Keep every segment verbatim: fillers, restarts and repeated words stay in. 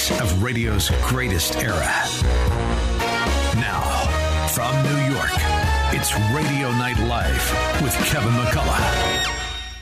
voice of radio's greatest era. Now, from New York, it's Radio Night Live with Kevin McCullough.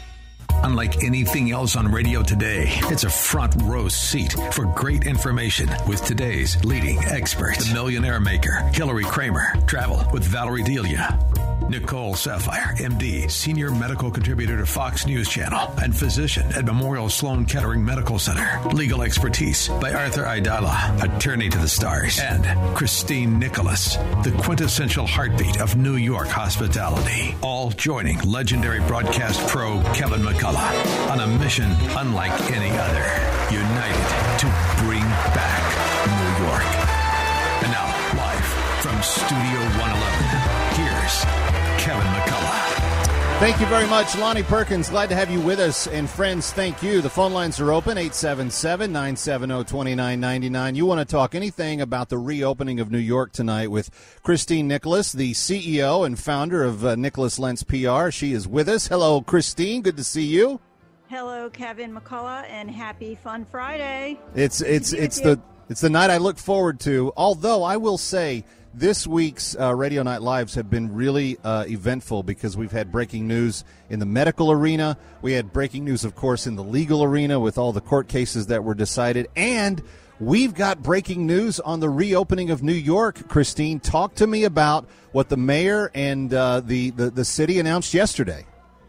Unlike anything else on radio today, it's a front row seat for great information with today's leading experts. The Millionaire Maker, Hillary Kramer. Travel with Valerie Delia. Nicole Sapphire, M D, Senior Medical Contributor to Fox News Channel and physician at Memorial Sloan Kettering Medical Center. Legal expertise by Arthur Aidala, attorney to the stars. And Christine Nicholas, the quintessential heartbeat of New York hospitality. All joining legendary broadcast pro Kevin McCullough on a mission unlike any other. United to bring back New York. And now, live from Studio one eleven, here's Kevin McCullough. Thank you very much, Lonnie Perkins. Glad to have you with us. And friends, thank you. The phone lines are open, eight seven seven, nine seven zero, two nine nine nine. You want to talk anything about the reopening of New York tonight with Christine Nicholas, the C E O and founder of uh, Nicholas Lentz P R. She is with us. Hello, Christine. Good to see you. Hello, Kevin McCullough, and happy Fun Friday. It's it's it's the it's the night I look forward to. Although I will say, this week's uh, Radio Night Lives have been really uh, eventful because we've had breaking news in the medical arena. We had breaking news, of course, in the legal arena with all the court cases that were decided. And we've got breaking news on the reopening of New York. Christine, talk to me about what the mayor and uh, the, the, the city announced yesterday.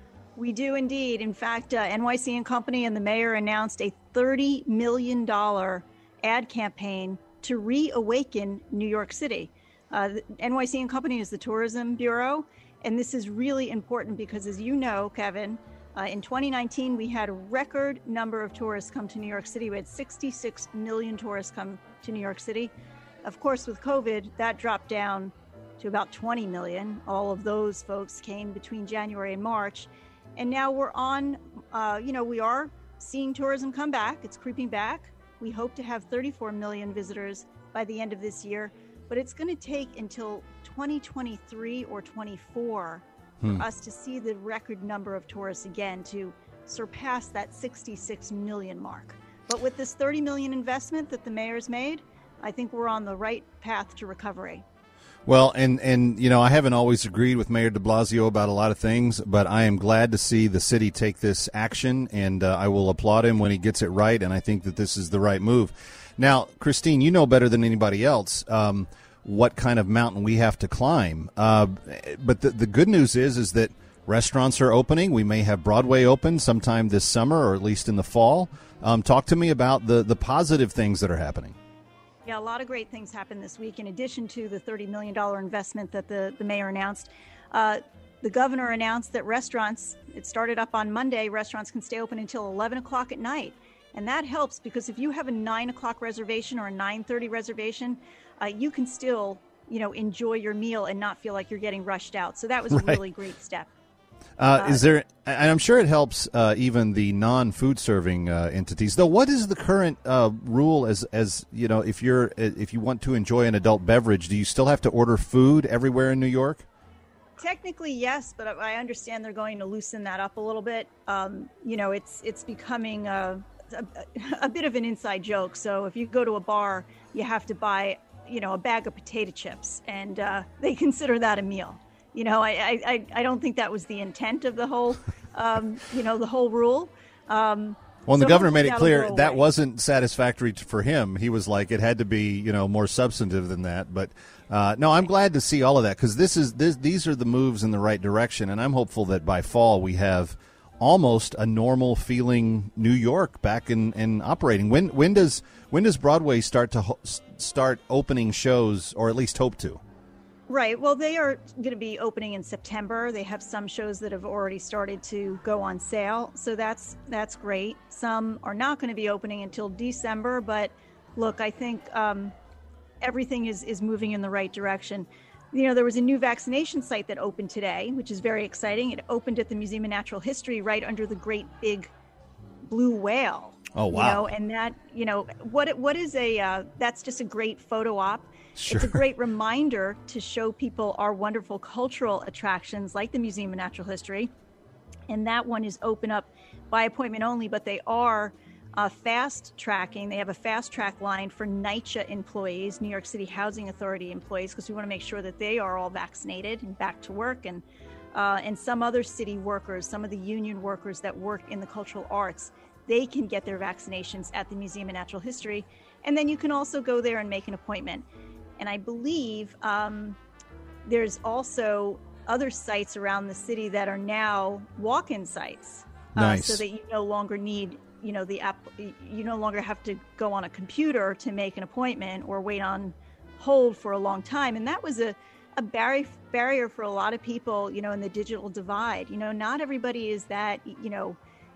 We do indeed. In fact, uh, N Y C and Company and the mayor announced a thirty million dollars ad campaign to reawaken New York City. Uh, the N Y C and Company is the tourism bureau, and this is really important because, as you know, Kevin, uh, in twenty nineteen, we had a record number of tourists come to New York City. We had sixty-six million tourists come to New York City. Of course, with COVID, that dropped down to about twenty million. All of those folks came between January and March. And now we're on, uh, you know, we are seeing tourism come back. It's creeping back. We hope to have thirty-four million visitors by the end of this year. But it's going to take until twenty twenty-three or twenty-four hmm. for us to see the record number of tourists again to surpass that sixty-six million mark. But with this thirty million investment that the mayor's made, I think we're on the right path to recovery. Well, and, and you know, I haven't always agreed with Mayor de Blasio about a lot of things, but I am glad to see the city take this action, and uh, I will applaud him when he gets it right, and I think that this is the right move. Now, Christine, you know better than anybody else um, what kind of mountain we have to climb. Uh, but the, the good news is is that restaurants are opening. We may have Broadway open sometime this summer or at least in the fall. Um, talk to me about the, the positive things that are happening. Yeah, a lot of great things happened this week. In addition to the thirty million dollars investment that the, the mayor announced, uh, the governor announced that restaurants, it started up on Monday, restaurants can stay open until eleven o'clock at night. And that helps because if you have a nine o'clock reservation or a nine thirty reservation, uh, you can still, you know, enjoy your meal and not feel like you're getting rushed out. So that was right. a really great step. Uh, uh, is there, and I'm sure it helps uh, even the non-food serving uh, entities. Though, what is the current uh, rule as, as you know, if you're if you want to enjoy an adult beverage, do you still have to order food everywhere in New York? Technically, yes, but I understand they're going to loosen that up a little bit. Um, you know, it's it's becoming a, a, a bit of an inside joke. So if you go to a bar, you have to buy, you know, a bag of potato chips, and uh, they consider that a meal. You know, I, I, I don't think that was the intent of the whole, um, you know, the whole rule. Um, well, and the so governor made it clear that away. wasn't satisfactory for him. He was like, it had to be, you know, more substantive than that. But uh, no, I'm glad to see all of that because this is this, these are the moves in the right direction, and I'm hopeful that by fall we have almost a normal feeling New York back in, in operating. When when does when does Broadway start to ho- start opening shows, or at least hope to? Right. Well, they are going to be opening in September. They have some shows that have already started to go on sale. So that's that's great. Some are not going to be opening until December. But look, I think um, everything is, is moving in the right direction. You know, there was a new vaccination site that opened today, which is very exciting. It opened at the Museum of Natural History right under the great big blue whale. Oh, wow. You know, and that, you know, what what is a uh, that's just a great photo op. Sure. It's a great reminder to show people our wonderful cultural attractions like the Museum of Natural History. And that one is open up by appointment only, but they are uh, fast tracking. They have a fast track line for NYCHA employees, New York City Housing Authority employees, because we want to make sure that they are all vaccinated and back to work. And uh, and some other city workers, some of the union workers that work in the cultural arts, they can get their vaccinations at the Museum of Natural History. And then you can also go there and make an appointment. And I believe um, there's also other sites around the city that are now walk-in sites. Nice. Uh, so that you no longer need, you know, the app, you no longer have to go on a computer to make an appointment or wait on hold for a long time. And that was a, a barrier, barrier for a lot of people, you know, in the digital divide. You know, not everybody is that, you know,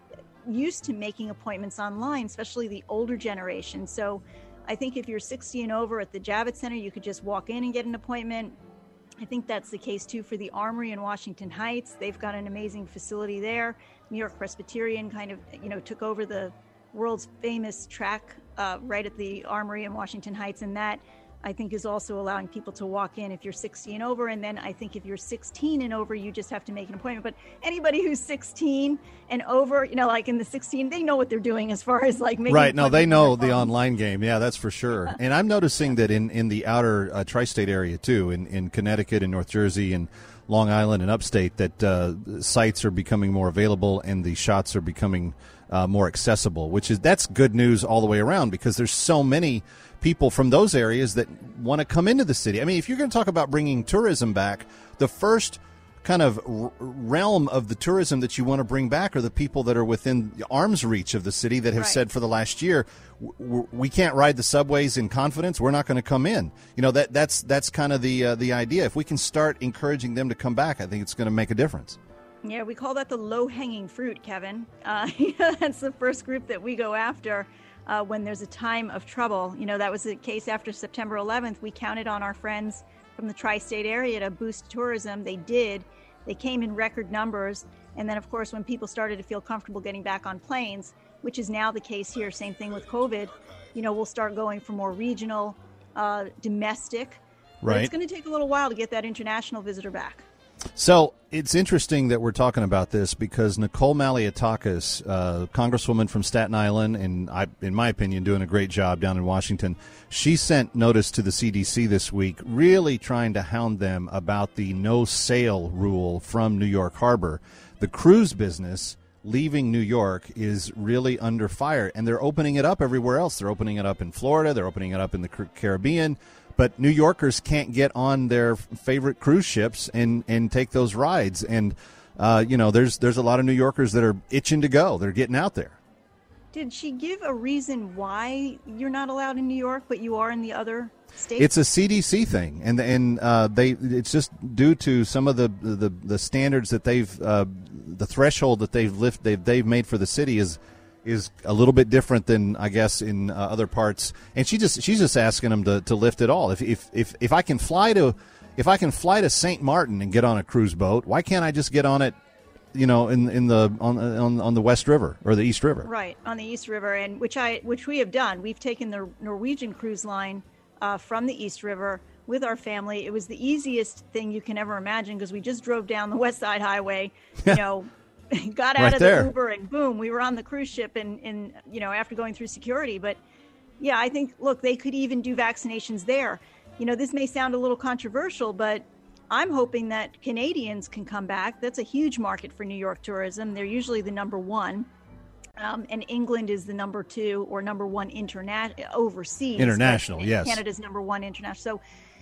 used to making appointments online, especially the older generation. So I think if you're sixty and over at the Javits Center, you could just walk in and get an appointment. I think that's the case too for the Armory in Washington Heights. They've got an amazing facility there. New York Presbyterian kind of, you know, took over the world's famous track uh, right at the Armory in Washington Heights, and that I think is also allowing people to walk in if you're sixty and over. And then I think if you're sixteen and over, you just have to make an appointment. But anybody who's sixteen and over, you know, like in the sixteen, they know what they're doing as far as like making right. No, they know the phones. online game. Yeah, that's for sure. And I'm noticing that in, in the outer uh, tri-state area too, in, in Connecticut and North Jersey and Long Island and upstate, that uh, sites are becoming more available and the shots are becoming uh, more accessible, which is that's good news all the way around, because there's so many people from those areas that want to come into the city. I mean, if you're going to talk about bringing tourism back, the first kind of r- realm of the tourism that you want to bring back are the people that are within arm's reach of the city that have right. said for the last year, w- we can't ride the subways in confidence. We're not going to come in. You know, that that's that's kind of the uh, the idea. If we can start encouraging them to come back, I think it's going to make a difference. Yeah, we call that the low-hanging fruit, Kevin. Uh, that's the first group that we go after. Uh, when there's a time of trouble. You know, that was the case after September eleventh. We counted on our friends from the tri-state area to boost tourism. They did. They came in record numbers. And then, of course, when people started to feel comfortable getting back on planes, which is now the case here, same thing with COVID, you know, we'll start going for more regional, uh, domestic. Right. But it's going to take a little while to get that international visitor back. So it's interesting that we're talking about this because Nicole Malliotakis, uh, Congresswoman from Staten Island, and I, in my opinion, doing a great job down in Washington, she sent notice to the C D C this week, really trying to hound them about the no sail rule from New York Harbor. The cruise business leaving New York is really under fire, and they're opening it up everywhere else. They're opening it up in Florida. They're opening it up in the Caribbean. But New Yorkers can't get on their favorite cruise ships and, and take those rides. And, uh, you know, there's there's a lot of New Yorkers that are itching to go. They're getting out there. Did she give a reason why you're not allowed in New York, but you are in the other states? It's a C D C thing, and and uh, they it's just due to some of the the, the standards that they've uh, the threshold that they've lift they've they've made for the city is. is a little bit different than I guess in uh, other parts, and she just she's just asking them to, to lift it all. If if if if I can fly to if I can fly to Saint Martin and get on a cruise boat, why can't I just get on it, you know, in in the on on, on the West River or the East River? Right, on the East River, and which I which we have done. We've taken the Norwegian cruise line uh, from the East River with our family. It was the easiest thing you can ever imagine because we just drove down the West Side Highway, you know. Got out right of there. the Uber and boom, we were on the cruise ship and, and, you know, after going through security. But yeah, I think, look, they could even do vaccinations there. You know, this may sound a little controversial, but I'm hoping that Canadians can come back. That's a huge market for New York tourism. They're usually the number one. Um, and England is the number two or number one interna- overseas. International, yes. Canada's number one international. So,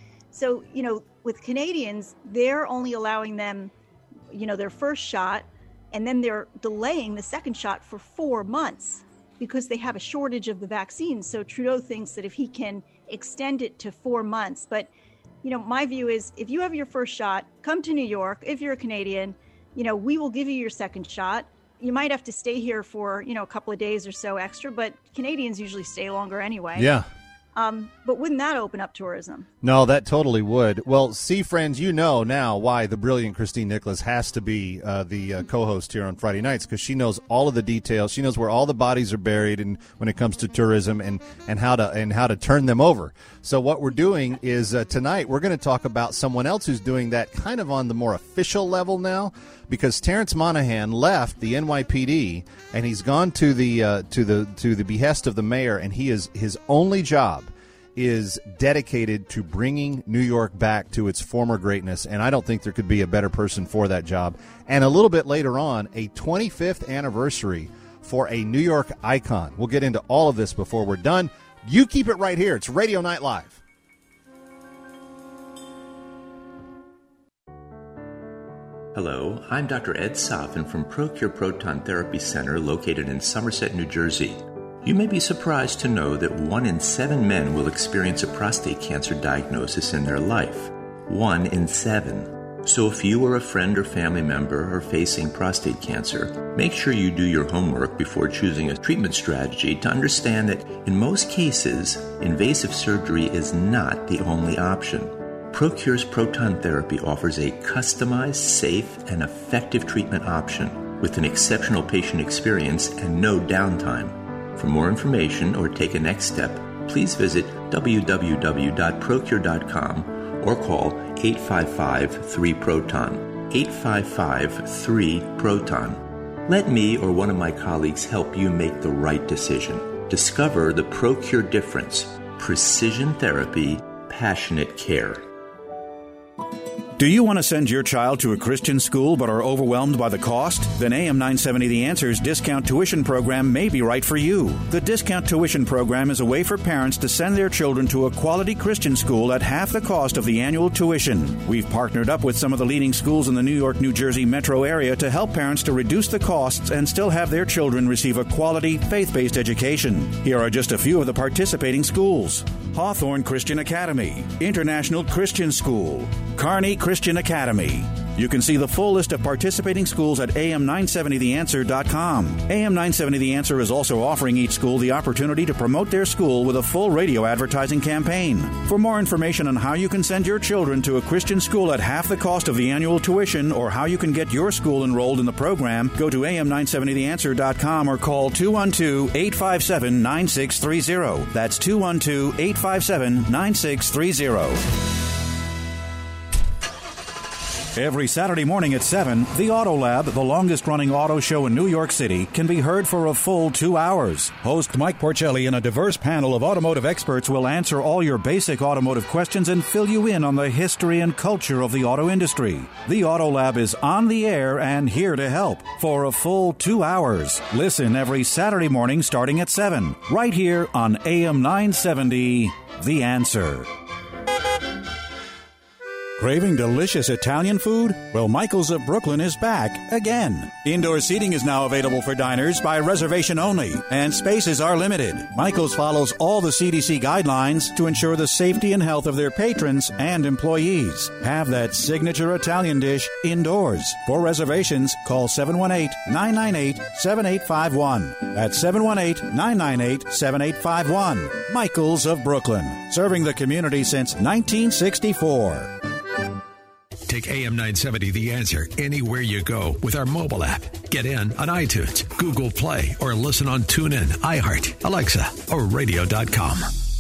so, you know, with Canadians, they're only allowing them, you know, their first shot. And then they're delaying the second shot for four months because they have a shortage of the vaccine. So Trudeau thinks that if he can extend it to four months. But, you know, my view is if you have your first shot, come to New York. If you're a Canadian, you know, we will give you your second shot. You might have to stay here for, you know, a couple of days or so extra, but Canadians usually stay longer anyway. Yeah. Um, but wouldn't that open up tourism? No, that totally would. Well, see, friends, you know now why the brilliant Christine Nicholas has to be uh, the uh, co-host here on Friday nights, because she knows all of the details. She knows where all the bodies are buried, and when it comes to tourism and, and how to and how to turn them over. So what we're doing is uh, tonight we're going to talk about someone else who's doing that kind of on the more official level now. because Terrence Monahan left the N Y P D and he's gone to the uh, to the to the behest of the mayor, and he is his only job is dedicated to bringing New York back to its former greatness, and I don't think there could be a better person for that job. And a little bit later on, a twenty-fifth anniversary for a New York icon. We'll get into all of this before we're done. You keep it right here. It's Radio Night Live. Hello, I'm Doctor Ed Soffin from ProCure Proton Therapy Center located in Somerset, New Jersey. You may be surprised to know that one in seven men will experience a prostate cancer diagnosis in their life. One in seven. So if you or a friend or family member are facing prostate cancer, make sure you do your homework before choosing a treatment strategy to understand that in most cases, invasive surgery is not the only option. ProCure's proton therapy offers a customized, safe, and effective treatment option with an exceptional patient experience and no downtime. For more information or take a next step, please visit w w w dot procure dot com or call eight five five, three proton, eight five five, three proton. Let me or one of my colleagues help you make the right decision. Discover the ProCure difference. Precision therapy, passionate care. Do you want to send your child to a Christian school but are overwhelmed by the cost? Then A M nine seventy The Answer's discount tuition program may be right for you. The discount tuition program is a way for parents to send their children to a quality Christian school at half the cost of the annual tuition. We've partnered up with some of the leading schools in the New York, New Jersey metro area to help parents to reduce the costs and still have their children receive a quality, faith-based education. Here are just a few of the participating schools. Hawthorne Christian Academy, International Christian School, Kearney Christian Academy. You can see the full list of participating schools at a m nine seventy the answer dot com. A M nine seventy The Answer is also offering each school the opportunity to promote their school with a full radio advertising campaign. For more information on how you can send your children to a Christian school at half the cost of the annual tuition or how you can get your school enrolled in the program, go to a m nine seventy the answer dot com or call two one two, eight five seven, nine six three zero. That's two one two, eight five seven, nine six three zero. Every Saturday morning at seven, the Auto Lab, the longest-running auto show in New York City, can be heard for a full two hours. Host Mike Porcelli and a diverse panel of automotive experts will answer all your basic automotive questions and fill you in on the history and culture of the auto industry. The Auto Lab is on the air and here to help for a full two hours. Listen every Saturday morning starting at seven, right here on A M nine seventy, The Answer. Craving delicious Italian food? Well, Michael's of Brooklyn is back again. Indoor seating is now available for diners by reservation only, and spaces are limited. Michael's follows all the C D C guidelines to ensure the safety and health of their patrons and employees. Have that signature Italian dish indoors. For reservations, call seven one eight, nine nine eight, seven eight five one. That's seven one eight, nine nine eight, seven eight five one. Michael's of Brooklyn, serving the community since nineteen sixty-four. Take A M nine seventy The Answer anywhere you go with our mobile app. Get in on iTunes, Google Play, or listen on TuneIn, iHeart, Alexa, or radio dot com.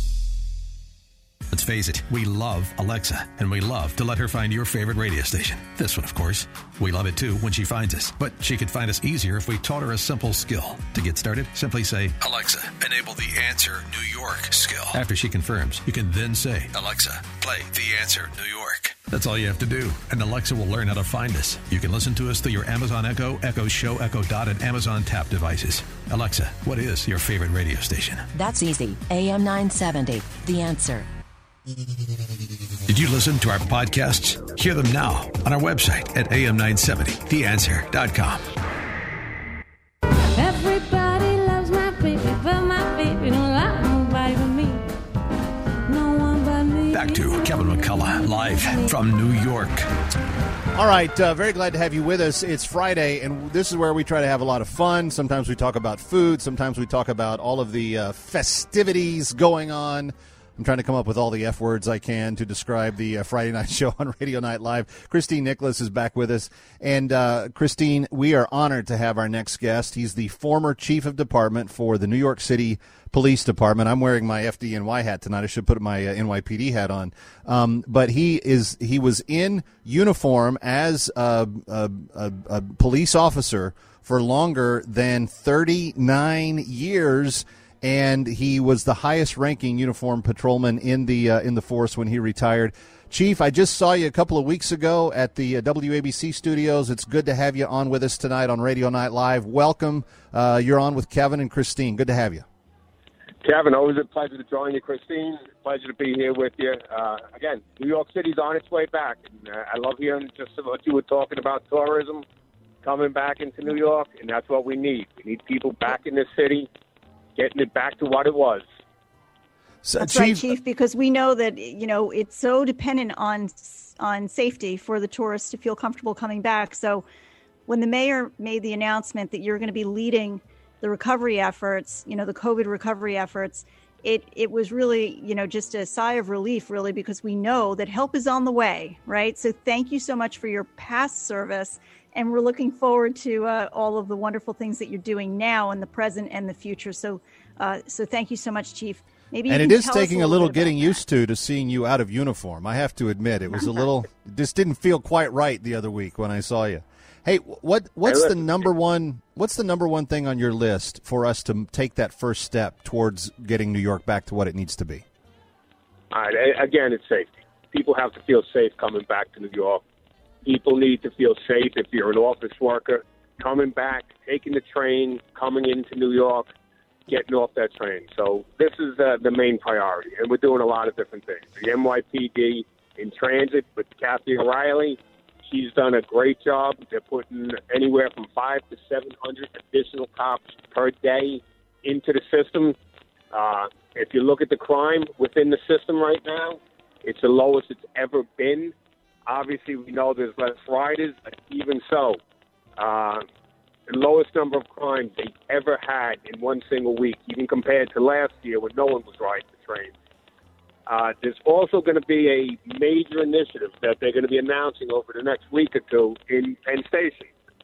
Let's face it, we love Alexa, and we love to let her find your favorite radio station. This one, of course. We love it, too, when she finds us. But she could find us easier if we taught her a simple skill. To get started, simply say, Alexa, enable the Answer New York skill. After she confirms, you can then say, Alexa, play The Answer New York. That's all you have to do, and Alexa will learn how to find us. You can listen to us through your Amazon Echo, Echo Show, Echo Dot, and Amazon Tap devices. Alexa, what is your favorite radio station? That's easy. A M nine seventy, The Answer. Did you listen to our podcasts? Hear them now on our website at a m nine seventy the answer dot com. Everybody loves my baby, but my baby don't like nobody but me. No one but me. Back to Kevin McCullough, live from New York. All right, uh, very glad to have you with us. It's Friday, and this is where we try to have a lot of fun. Sometimes we talk about food. Sometimes we talk about all of the uh, festivities going on. I'm trying to come up with all the F words I can to describe the uh, Friday night show on Radio Night Live. Christine Nicholas is back with us. And, uh, Christine, we are honored to have our next guest. He's the former chief of department for the New York City Police Department. I'm wearing my F D N Y hat tonight. I should put my uh, N Y P D hat on. Um, but he is he was in uniform as a, a, a, a police officer for longer than thirty-nine years. And he was the highest-ranking uniformed patrolman in the uh, in the force when he retired. Chief, I just saw you a couple of weeks ago at the uh, W A B C studios. It's good to have you on with us tonight on Radio Night Live. Welcome. Uh, you're on with Kevin and Christine. Good to have you. Kevin, always a pleasure to join you. Christine, pleasure to be here with you. Uh, again, New York City's on its way back. And, uh, I love hearing just what you were talking about, tourism coming back into New York, and that's what we need. We need people back in the city, getting it back to what it was. So, That's Chief, right, Chief, because we know that, you know, it's so dependent on on safety for the tourists to feel comfortable coming back. So when the mayor made the announcement that you're going to be leading the recovery efforts, you know, the COVID recovery efforts, it it was really, you know, just a sigh of relief, really, because we know that help is on the way, right? So thank you so much for your past service. And we're looking forward to uh, all of the wonderful things that you're doing now in the present and the future. So uh, so thank you so much, Chief. Maybe you and can it is tell us taking a a little bit getting about used to to seeing you out of uniform. I have to admit, it was a little, it just didn't feel quite right the other week when I saw you. Hey, what what's the number one what's the number one thing on your list for us to take that first step towards getting New York back to what it needs to be? All right. Again, it's safety. People have to feel safe coming back to New York. People need to feel safe if you're an office worker coming back, taking the train, coming into New York, getting off that train. So this is uh, the main priority, and we're doing a lot of different things. The N Y P D in transit with Kathy O'Reilly, she's done a great job. They're putting anywhere from five to seven hundred additional cops per day into the system. Uh, if you look at the crime within the system right now, it's the lowest it's ever been. Obviously, we know there's less riders, but even so, uh, the lowest number of crimes they ever had in one single week, even compared to last year when no one was riding the train. Uh, there's also going to be a major initiative that they're going to be announcing over the next week or two in Penn Station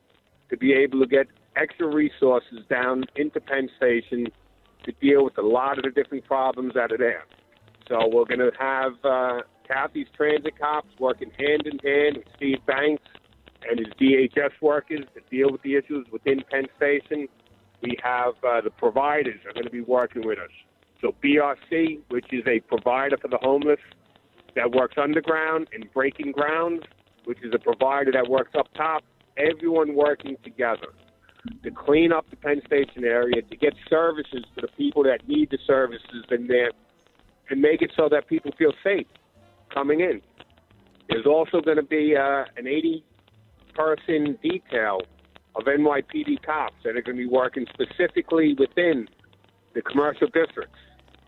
to be able to get extra resources down into Penn Station to deal with a lot of the different problems that are there. So we're going to have uh, Kathy's transit cops working hand in hand with Steve Banks and his D H S workers to deal with the issues within Penn Station. We have uh, the providers are going to be working with us. So B R C, which is a provider for the homeless that works underground, and Breaking Grounds, which is a provider that works up top, everyone working together to clean up the Penn Station area, to get services for the people that need the services in there, and make it so that people feel safe coming in. There's also going to be uh, an eighty-person detail of N Y P D cops that are going to be working specifically within the commercial districts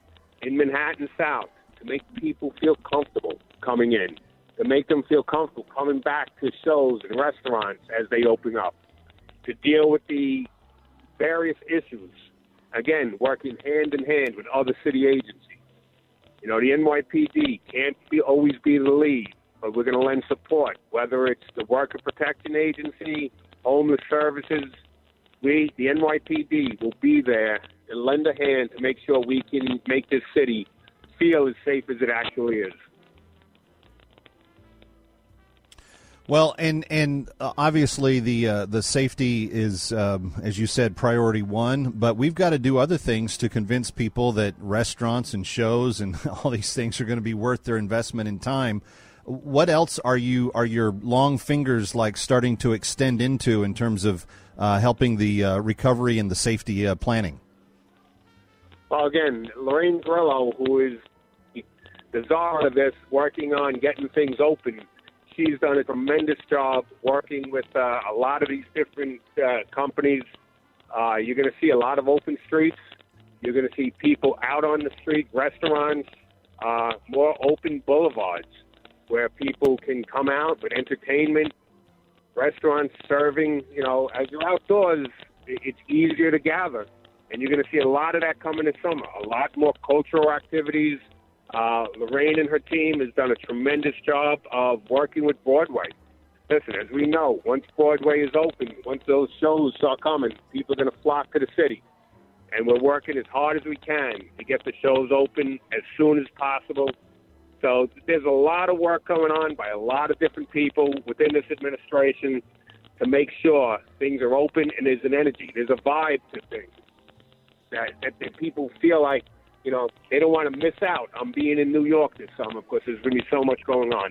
in Manhattan South to make people feel comfortable coming in, to make them feel comfortable coming back to shows and restaurants as they open up, to deal with the various issues, again, working hand in hand with other city agencies. You know, the N Y P D can't be, always be the lead, but we're going to lend support, whether it's the Worker Protection Agency, Homeless Services. We, the N Y P D, will be there and lend a hand to make sure we can make this city feel as safe as it actually is. Well, and and uh, obviously the uh, the safety is, um, as you said, priority one. But we've got to do other things to convince people that restaurants and shows and all these things are going to be worth their investment in time. What else are you are your long fingers like starting to extend into in terms of uh, helping the uh, recovery and the safety uh, planning? Well, again, Lorraine Grillo, who is the czar of this, working on getting things open. She's done a tremendous job working with uh, a lot of these different uh, companies. Uh, you're going to see a lot of open streets. You're going to see people out on the street, restaurants, uh, more open boulevards where people can come out with entertainment, restaurants serving. You know, as you're outdoors, it's easier to gather. And you're going to see a lot of that coming this summer, a lot more cultural activities, Uh, Lorraine and her team has done a tremendous job of working with Broadway. Listen, as we know, once Broadway is open, once those shows start coming, people are going to flock to the city. And we're working as hard as we can to get the shows open as soon as possible. So there's a lot of work going on by a lot of different people within this administration to make sure things are open and there's an energy, there's a vibe to things. That, that, that people feel like, you know, they don't want to miss out on being in New York this summer because there's going to be so much going on.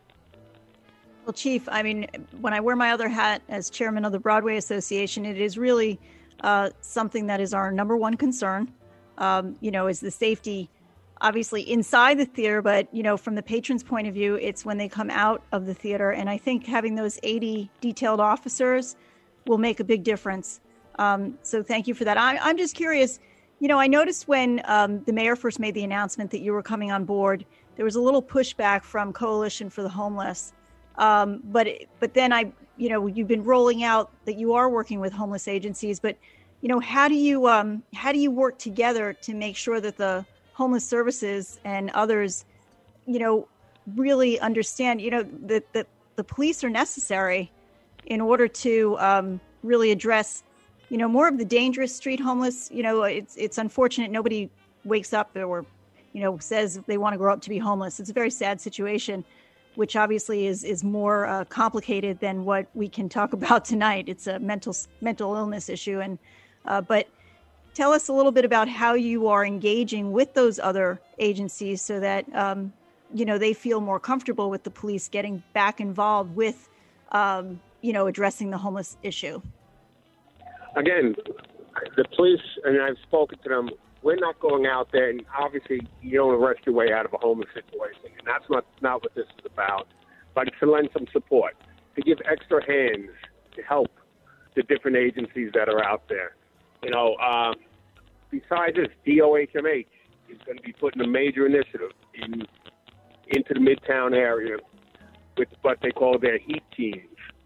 Well, Chief, I mean, when I wear my other hat as chairman of the Broadway Association, it is really uh, something that is our number one concern, um, you know, is the safety, obviously inside the theater, but, you know, from the patron's point of view, it's when they come out of the theater. And I think having those eighty detailed officers will make a big difference. Um, so thank you for that. I, I'm just curious, you know, I noticed when um, the mayor first made the announcement that you were coming on board, there was a little pushback from Coalition for the Homeless. Um, but but then I, you know, you've been rolling out that you are working with homeless agencies. But, you know, how do you um, how do you work together to make sure that the homeless services and others, you know, really understand, you know, that, that the police are necessary in order to um, really address, you know, more of the dangerous street homeless. You know, it's it's unfortunate nobody wakes up or, you know, says they want to grow up to be homeless. It's a very sad situation, which obviously is is more uh, complicated than what we can talk about tonight. It's a mental mental illness issue. And uh, but tell us a little bit about how you are engaging with those other agencies so that, um, you know, they feel more comfortable with the police getting back involved with, um, you know, addressing the homeless issue. Again, the police, and I've spoken to them, we're not going out there, and obviously you don't arrest your way out of a homeless situation, and that's not, not what this is about. But it's to lend some support, to give extra hands to help the different agencies that are out there. You know, uh, besides this, D O H M H is going to be putting a major initiative in into the Midtown area with what they call their heat teams,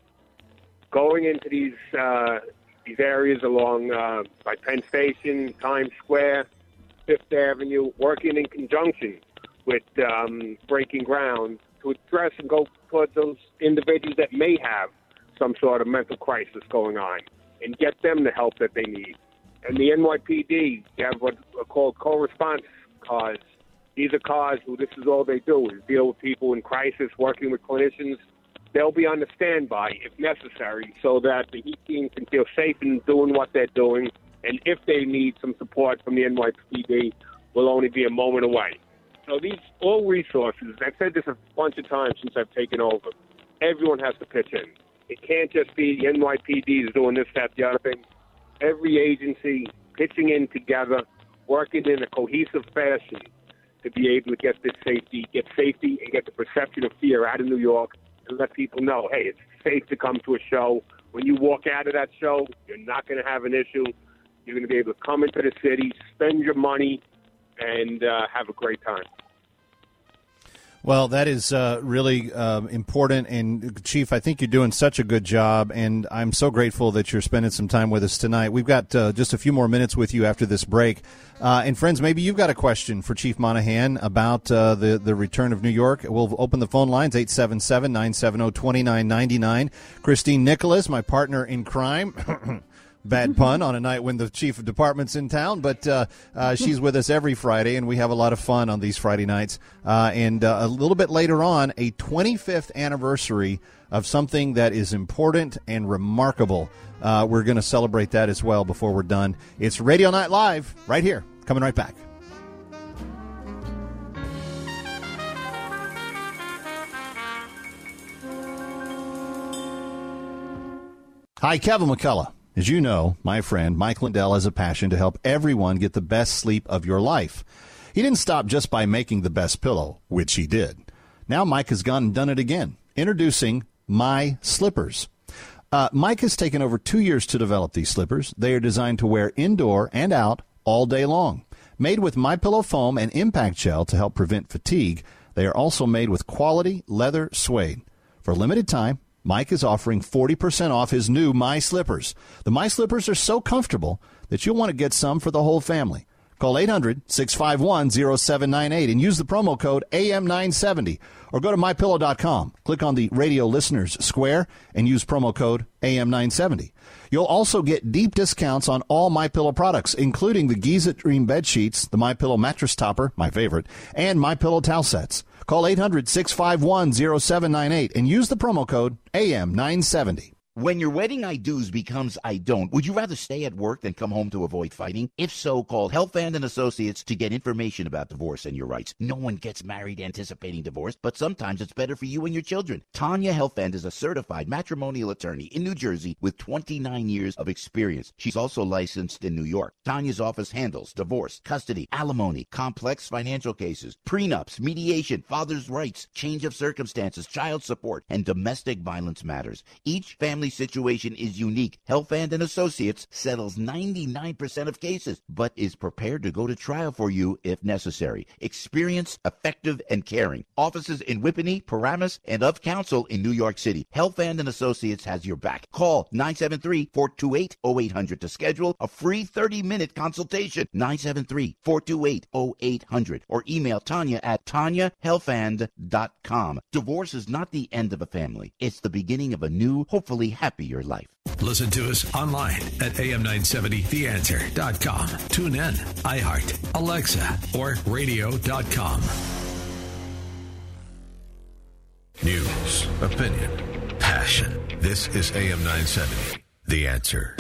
going into these uh, these areas along uh, by Penn Station, Times Square, Fifth Avenue, working in conjunction with um, Breaking Ground to address and go towards those individuals that may have some sort of mental crisis going on and get them the help that they need. And the N Y P D, you have what are called co-response cars. These are cars who this is all they do is deal with people in crisis, working with clinicians. They'll be on the standby if necessary so that the heat team can feel safe in doing what they're doing. And if they need some support from the N Y P D, will only be a moment away. So these all resources, I've said this a bunch of times since I've taken over, everyone has to pitch in. It can't just be the N Y P D is doing this, that, the other thing. Every agency pitching in together, working in a cohesive fashion to be able to get this safety, get safety and get the perception of fear out of New York and let people know, hey, it's safe to come to a show. When you walk out of that show, you're not going to have an issue. You're going to be able to come into the city, spend your money, and uh, have a great time. Well, that is uh, really uh, important. And, Chief, I think you're doing such a good job, and I'm so grateful that you're spending some time with us tonight. We've got uh, just a few more minutes with you after this break. Uh, and, friends, maybe you've got a question for Chief Monahan about uh, the, the return of New York. We'll open the phone lines, eight seven seven, nine seven zero, two nine nine nine. Christine Nicholas, my partner in crime. Bad pun on a night when the chief of department's in town, but uh, uh, she's with us every Friday, and we have a lot of fun on these Friday nights. Uh, and uh, a little bit later on, a twenty-fifth anniversary of something that is important and remarkable. Uh, we're going to celebrate that as well before we're done. It's Radio Night Live right here. Coming right back. Hi, Kevin McCullough. As you know, my friend Mike Lindell has a passion to help everyone get the best sleep of your life. He didn't stop just by making the best pillow, which he did. Now Mike has gone and done it again. Introducing My Slippers. Uh, Mike has taken over two years to develop these slippers. They are designed to wear indoor and out all day long. Made with MyPillow foam and impact gel to help prevent fatigue, they are also made with quality leather suede. For a limited time, Mike is offering forty percent off his new My Slippers. The My Slippers are so comfortable that you'll want to get some for the whole family. Call eight hundred, six five one, oh seven nine eight and use the promo code A M nine seventy. Or go to my pillow dot com, click on the radio listeners square, and use promo code A M nine seventy. You'll also get deep discounts on all MyPillow products, including the Giza Dream bed sheets, the MyPillow mattress topper, my favorite, and MyPillow towel sets. Call eight hundred, six five one, oh seven nine eight and use the promo code A M nine seventy. When your wedding I do's becomes I don't, would you rather stay at work than come home to avoid fighting? If so, call Helfand and Associates to get information about divorce and your rights. No one gets married anticipating divorce, but sometimes it's better for you and your children. Tanya Helfand is a certified matrimonial attorney in New Jersey with twenty-nine years of experience. She's also licensed in New York. Tanya's office handles divorce, custody, alimony, complex financial cases, prenups, mediation, father's rights, change of circumstances, child support, and domestic violence matters. Each family situation is unique. Helfand and Associates settles ninety-nine percent of cases, but is prepared to go to trial for you if necessary. Experienced, effective, and caring. Offices in Whippany, Paramus, and of counsel in New York City. Helfand and Associates has your back. Call nine seven three, four two eight, oh eight hundred to schedule a free thirty-minute consultation. nine seven three, four two eight, oh eight hundred or email Tanya at tanya helfand dot com. Divorce is not the end of a family. It's the beginning of a new, hopefully happier life. Listen to us online at A M nine seventy the answer dot com. Tune in, iHeart, Alexa, or radio dot com. News, opinion, passion. This is A M nine seventy, The Answer.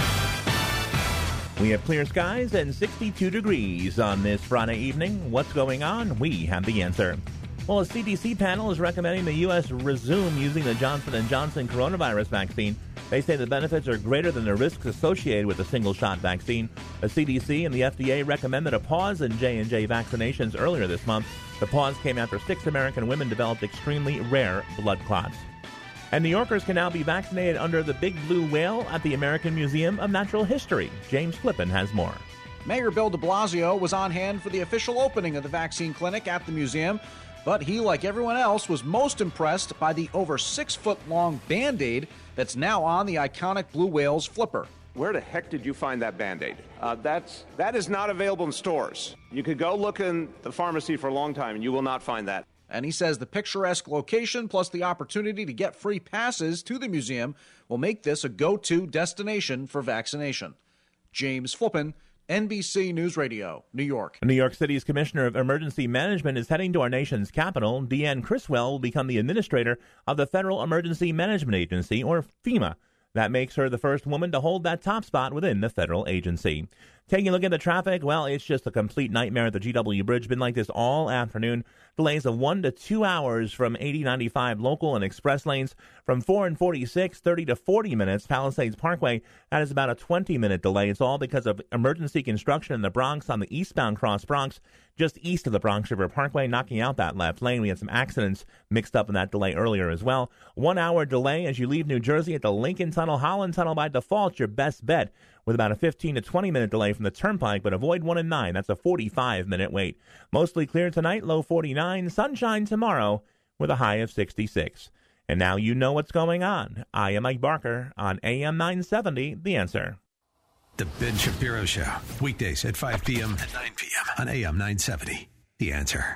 We have clear skies and sixty-two degrees on this Friday evening. What's going on? We have the answer. Well, a C D C panel is recommending the U S resume using the Johnson and Johnson coronavirus vaccine. They say the benefits are greater than the risks associated with a single-shot vaccine. The C D C and the F D A recommended a pause in J and J vaccinations earlier this month. The pause came after six American women developed extremely rare blood clots. And New Yorkers can now be vaccinated under the Big Blue Whale at the American Museum of Natural History. James Flippin has more. Mayor Bill de Blasio was on hand for the official opening of the vaccine clinic at the museum. But he, like everyone else, was most impressed by the over six-foot-long Band-Aid that's now on the iconic Blue Whale's flipper. Where the heck did you find that Band-Aid? Uh, that's, that is not available in stores. You could go look in the pharmacy for a long time, and you will not find that. And he says the picturesque location plus the opportunity to get free passes to the museum will make this a go-to destination for vaccination. James Flippin, N B C News Radio, New York. New York City's Commissioner of Emergency Management is heading to our nation's capital. Deanne Criswell will become the administrator of the Federal Emergency Management Agency, or FEMA. That makes her the first woman to hold that top spot within the federal agency. Taking a look at the traffic, well, it's just a complete nightmare at the G W Bridge. Been like this all afternoon. Delays of one to two hours from eighty, ninety-five local and express lanes. From four and forty-six, thirty to forty minutes. Palisades Parkway, that is about a twenty-minute delay. It's all because of emergency construction in the Bronx on the eastbound Cross Bronx, just east of the Bronx River Parkway, knocking out that left lane. We had some accidents mixed up in that delay earlier as well. One hour delay as you leave New Jersey at the Lincoln Tunnel. Holland Tunnel by default, your best bet, with about a fifteen to twenty minute delay from the Turnpike, but avoid one and nine. That's a forty-five minute wait. Mostly clear tonight, low forty-nine. Sunshine tomorrow with a high of sixty-six. And now you know what's going on. I am Mike Barker on A M nine seventy, The Answer. The Ben Shapiro Show, weekdays at five p.m. and nine p.m. on A M nine seventy, The Answer.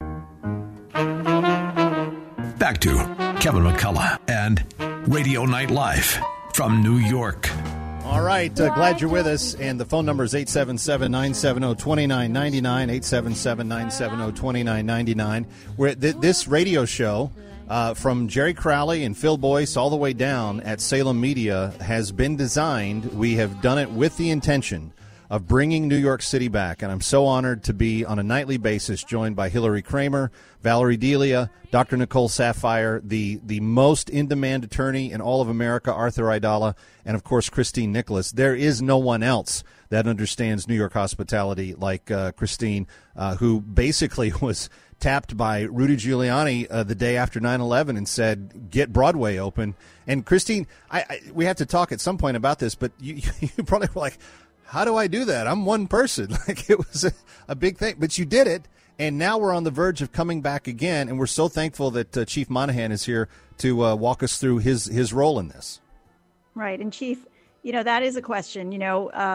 Back to Kevin McCullough and Radio Night Live from New York. All right, uh, glad you're with us, and the phone number is eight seven seven, nine seven zero, two nine nine nine, eight seven seven, nine seven zero, two nine nine nine. We're th- this radio show, uh, from Jerry Crowley and Phil Boyce all the way down at Salem Media, has been designed. We have done it with the intention of bringing New York City back, and I'm so honored to be on a nightly basis joined by Hillary Kramer, Valerie Delia, Doctor Nicole Sapphire, the, the most in-demand attorney in all of America, Arthur Aidala, and, of course, Christine Nicholas. There is no one else that understands New York hospitality like uh, Christine, uh, who basically was tapped by Rudy Giuliani uh, the day after nine eleven and said, get Broadway open. And, Christine, I, I, we have to talk at some point about this, but you, you probably were like, how do I do that? I'm one person. Like, it was a, a big thing, but you did it. And now we're on the verge of coming back again, and we're so thankful that uh, Chief Monahan is here to uh, walk us through his, his role in this. Right. And, Chief, you know, that is a question. You know, uh,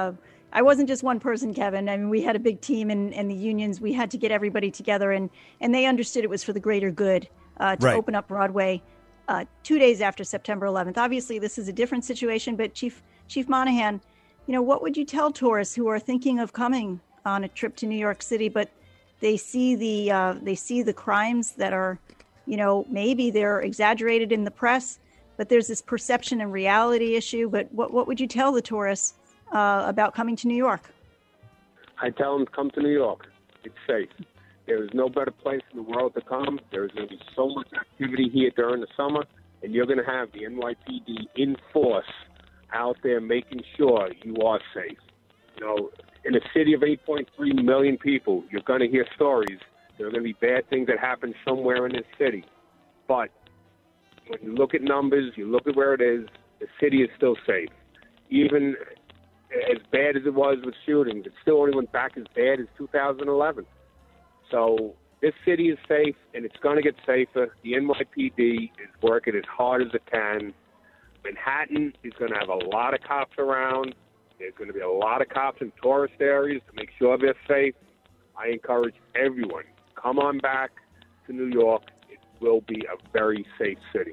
I wasn't just one person, Kevin. I mean, we had a big team, and, and the unions, we had to get everybody together, and, and they understood it was for the greater good uh, to right. open up Broadway uh, two days after September eleventh. Obviously, this is a different situation, but Chief Chief Monahan, you know, what would you tell tourists who are thinking of coming on a trip to New York City, but they see the uh, they see the crimes that are, you know, maybe they're exaggerated in the press, but there's this perception and reality issue. But what what would you tell the tourists uh, about coming to New York? I tell them to come to New York. It's safe. There is no better place in the world to come. There is going to be so much activity here during the summer, and you're going to have the N Y P D in force out there making sure you are safe. You know, in a city of eight point three million people, you're going to hear stories. There are going to be bad things that happen somewhere in this city. But when you look at numbers, you look at where it is, the city is still safe. Even as bad as it was with shootings, it still only went back as bad as two thousand eleven. So this city is safe, and it's going to get safer. The N Y P D is working as hard as it can. Manhattan is going to have a lot of cops around. There's going to be a lot of cops in tourist areas to make sure they're safe. I encourage everyone, come on back to New York. It will be a very safe city.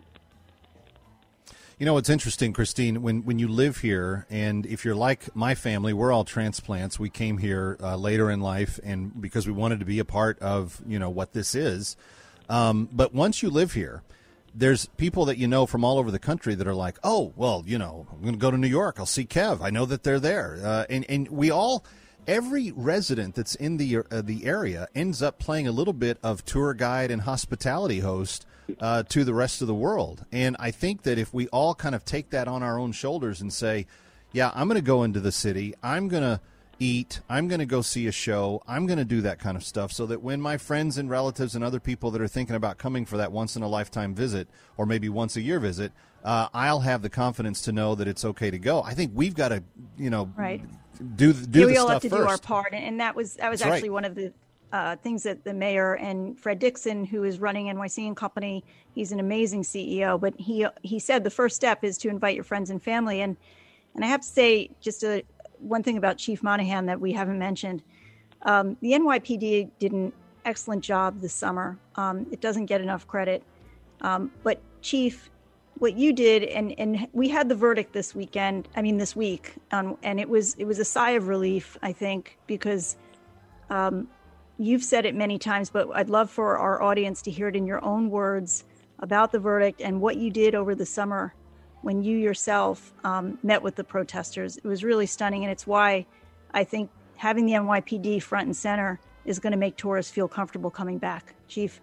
You know, it's interesting, Christine, when, when you live here, and if you're like my family, we're all transplants. We came here uh, later in life, and because we wanted to be a part of, you know, what this is. Um, but once you live here, there's people that you know from all over the country that are like, oh, well, you know, I'm going to go to New York. I'll see Kev. I know that they're there. Uh, and, and we all, every resident that's in the uh, the area ends up playing a little bit of tour guide and hospitality host uh, to the rest of the world. And I think that if we all kind of take that on our own shoulders and say, yeah, I'm going to go into the city, I'm going to eat, I'm going to go see a show, I'm going to do that kind of stuff, so that when my friends and relatives and other people that are thinking about coming for that once-in-a-lifetime visit or maybe once-a-year visit, uh, I'll have the confidence to know that it's okay to go. I think we've got to, you know, right. do, do yeah, the we all stuff have to first. do our part, and that was that was That's actually right. one of the uh, things that the mayor and Fred Dixon, who is running N Y C and Company, he's an amazing C E O, but he he said the first step is to invite your friends and family, and and I have to say just a one thing about Chief Monahan that we haven't mentioned. Um, the N Y P D did an excellent job this summer. Um, it doesn't get enough credit. Um, but Chief, what you did, and, and we had the verdict this weekend, I mean this week, um, and it was it was a sigh of relief, I think, because um, you've said it many times, but I'd love for our audience to hear it in your own words about the verdict and what you did over the summer when you yourself um, met with the protesters. It was really stunning, and it's why I think having the N Y P D front and center is going to make tourists feel comfortable coming back. Chief?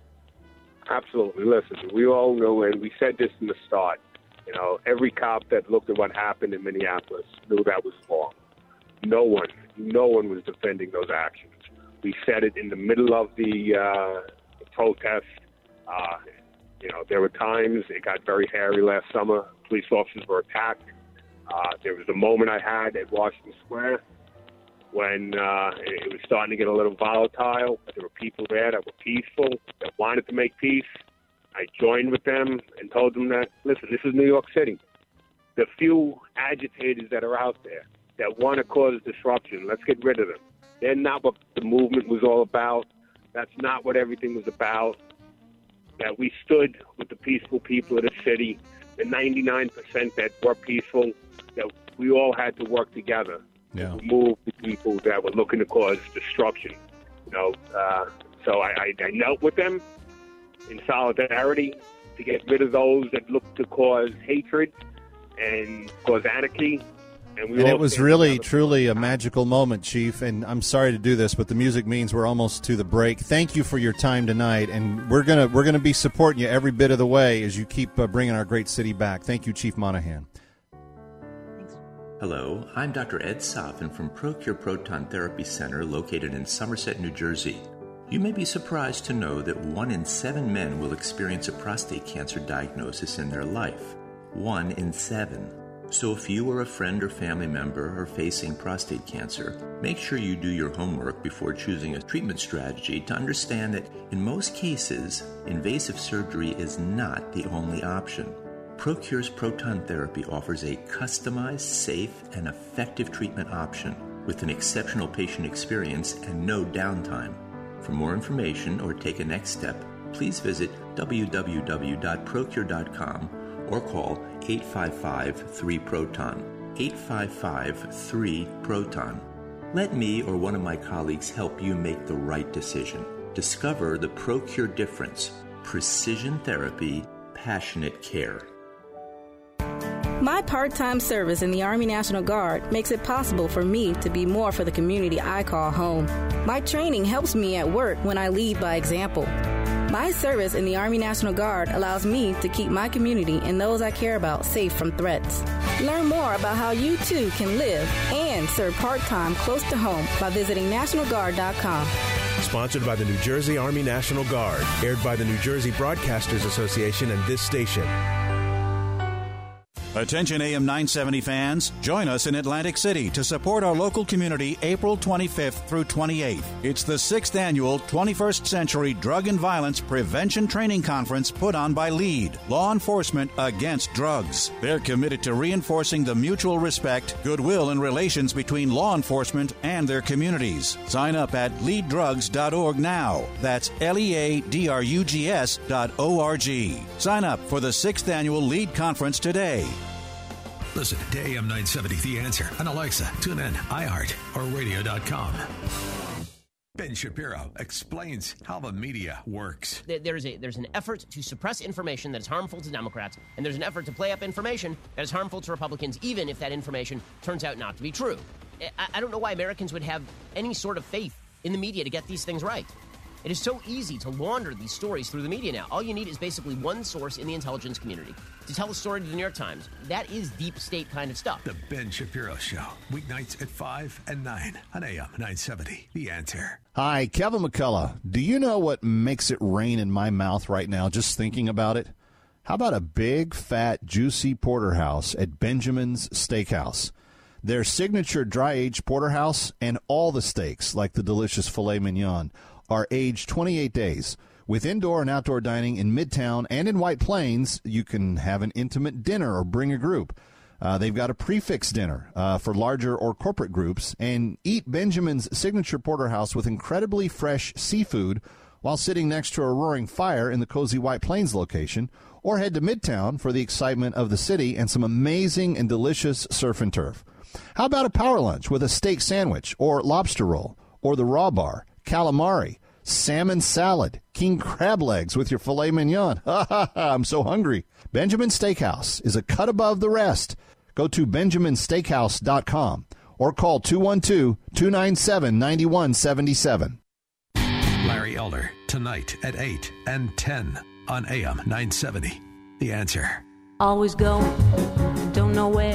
Absolutely. Listen, we all know, and we said this in the start, you know, every cop that looked at what happened in Minneapolis knew that was wrong. No one, no one was defending those actions. We said it in the middle of the, uh, the protest. Uh, You know, there were times it got very hairy last summer. Police officers were attacked. Uh, there was a moment I had at Washington Square when uh, it was starting to get a little volatile. But there were people there that were peaceful, that wanted to make peace. I joined with them and told them that, listen, this is New York City. The few agitators that are out there that want to cause disruption, let's get rid of them. They're not what the movement was all about. That's not what everything was about. That we stood with the peaceful people of the city, the ninety-nine percent that were peaceful, that we all had to work together yeah. to remove the people that were looking to cause destruction. You know, uh, so I, I, I knelt with them in solidarity to get rid of those that looked to cause hatred and cause anarchy. And, we and all it was really, truly a magical moment, Chief, and I'm sorry to do this, but the music means we're almost to the break. Thank you for your time tonight, and we're going to we're gonna be supporting you every bit of the way as you keep uh, bringing our great city back. Thank you, Chief Monahan. Thanks. Hello, I'm Doctor Ed Soffin from ProCure Proton Therapy Center located in Somerset, New Jersey. You may be surprised to know that one in seven men will experience a prostate cancer diagnosis in their life. One in seven. So if you or a friend or family member are facing prostate cancer, make sure you do your homework before choosing a treatment strategy to understand that in most cases, invasive surgery is not the only option. ProCure's proton therapy offers a customized, safe, and effective treatment option with an exceptional patient experience and no downtime. For more information or take a next step, please visit w w w dot procure dot com or call eight five five, three proton, eight five five, three proton. Let me or one of my colleagues help you make the right decision. Discover the ProCure difference. Precision therapy, passionate care. My part-time service in the Army National Guard makes it possible for me to be more for the community I call home. My training helps me at work when I lead by example. My service in the Army National Guard allows me to keep my community and those I care about safe from threats. Learn more about how you too can live and serve part-time close to home by visiting national guard dot com. Sponsored by the New Jersey Army National Guard. Aired by the New Jersey Broadcasters Association and this station. Attention A M nine seventy fans, join us in Atlantic City to support our local community April twenty-fifth through twenty-eighth. It's the sixth annual twenty-first Century Drug and Violence Prevention Training Conference put on by LEAD, Law Enforcement Against Drugs. They're committed to reinforcing the mutual respect, goodwill, and relations between law enforcement and their communities. Sign up at lead drugs dot org now. That's L E A D R U G S dot O R G. Sign up for the sixth annual LEAD Conference today. Listen to A M nine seventy The Answer on Alexa, TuneIn, iHeart, or radio dot com. Ben Shapiro explains how the media works. There's a there's an effort to suppress information that is harmful to Democrats, and there's an effort to play up information that is harmful to Republicans, even if that information turns out not to be true. I, I don't know why Americans would have any sort of faith in the media to get these things right. It is so easy to launder these stories through the media now. All you need is basically one source in the intelligence community to tell a story to the New York Times. That is deep state kind of stuff. The Ben Shapiro Show, weeknights at five and nine on A M nine seventy. The Answer. Hi, Kevin McCullough. Do you know what makes it rain in my mouth right now just thinking about it? How about a big, fat, juicy porterhouse at Benjamin's Steakhouse? Their signature dry-aged porterhouse and all the steaks, like the delicious filet mignon, are aged twenty-eight days. With indoor and outdoor dining in Midtown and in White Plains, you can have an intimate dinner or bring a group. Uh, they've got a prefix dinner uh, for larger or corporate groups, and eat Benjamin's signature porterhouse with incredibly fresh seafood while sitting next to a roaring fire in the cozy White Plains location, or head to Midtown for the excitement of the city and some amazing and delicious surf and turf. How about a power lunch with a steak sandwich or lobster roll, or the raw bar, calamari, salmon salad, king crab legs with your filet mignon? Ha ha ha, I'm so hungry. Benjamin Steakhouse is a cut above the rest. Go to benjamin steakhouse dot com or call two one two, two nine seven, nine one seven seven. Larry Elder, tonight at eight and ten on A M nine seventy. The Answer. Always going, don't know where.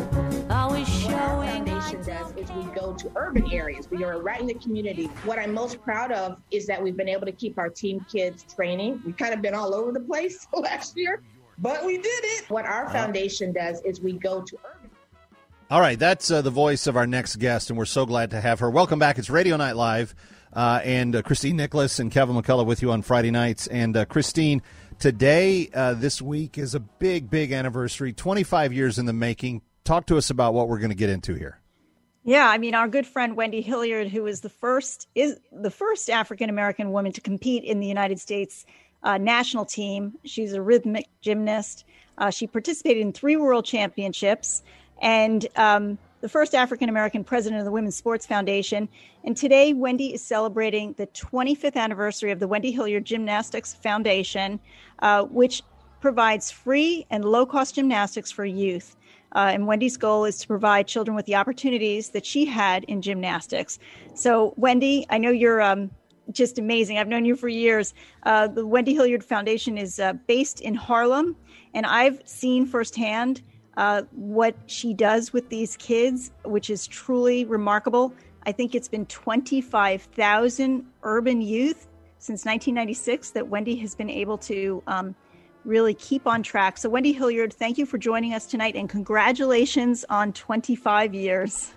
Always What our showing. foundation does is we go to urban areas. We are right in the community. What I'm most proud of is that we've been able to keep our team kids training. We've kind of been all over the place last year, but we did it. What our foundation does is we go to urban. All right, that's uh, the voice of our next guest, and we're so glad to have her. Welcome back. It's Radio Night Live, uh, and uh, Christine Nicholas and Kevin McCullough with you on Friday nights. And uh, Christine, today, uh, this week is a big, big anniversary, twenty-five years in the making. Talk to us about what we're going to get into here. Yeah, I mean, our good friend Wendy Hilliard, who is the first is the first African American woman to compete in the United States uh, national team. She's a rhythmic gymnast. Uh, she participated in three world championships, and um, the first African American president of the Women's Sports Foundation. And today, Wendy is celebrating the twenty-fifth anniversary of the Wendy Hilliard Gymnastics Foundation, uh, which provides free and low-cost gymnastics for youth. Uh, and Wendy's goal is to provide children with the opportunities that she had in gymnastics. So, Wendy, I know you're um, just amazing. I've known you for years. Uh, the Wendy Hilliard Foundation is uh, based in Harlem, and I've seen firsthand uh, what she does with these kids, which is truly remarkable. I think it's been twenty-five thousand urban youth since nineteen ninety-six that Wendy has been able to um, really keep on track. So Wendy Hilliard, thank you for joining us tonight, and congratulations on twenty-five years.